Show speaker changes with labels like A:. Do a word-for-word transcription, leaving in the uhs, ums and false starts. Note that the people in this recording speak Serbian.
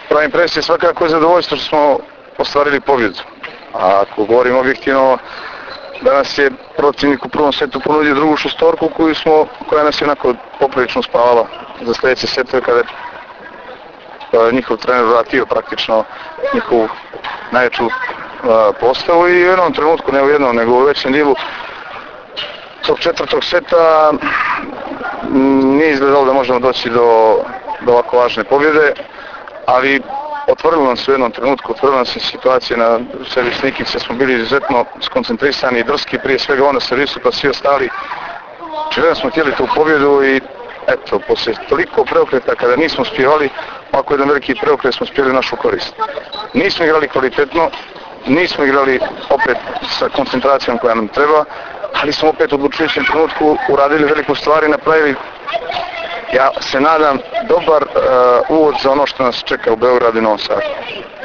A: Prva impresija svakako je zadovoljstvo što smo ostvarili pobjedu. A ako govorimo objektivno, danas je protivnik u prvom setu ponudio drugu šestorku koju smo, koja nas je onako poprilično spavala za sljedeće setove kada je njihov trener vratio praktično njihovu najjaču postavu i u jednom trenutku, ne u jednom, nego u većem dijelu tog četvrtog seta nije izgledalo da možemo doći do, do ovako važne pobjede, ali otvorilo nam se u jednom trenutku, otvorilo nam se situacije na servis Nikice, smo bili izuzetno skoncentrisani i drski, prije svega ono servisu, pa svi ostali. Očigledno smo htjeli tu pobjedu i eto, poslije toliko preokreta kada nismo spjevali, ovako jedan veliki preokret smo spjeli u našu korist. Nismo igrali kvalitetno, nismo igrali opet sa koncentracijom koja nam treba, ali smo opet u odlučujućem trenutku uradili veliku stvar i napravili, ja se nadam, dobar uh, uvod za ono što nas čeka u Beogradu i Novom Sadu.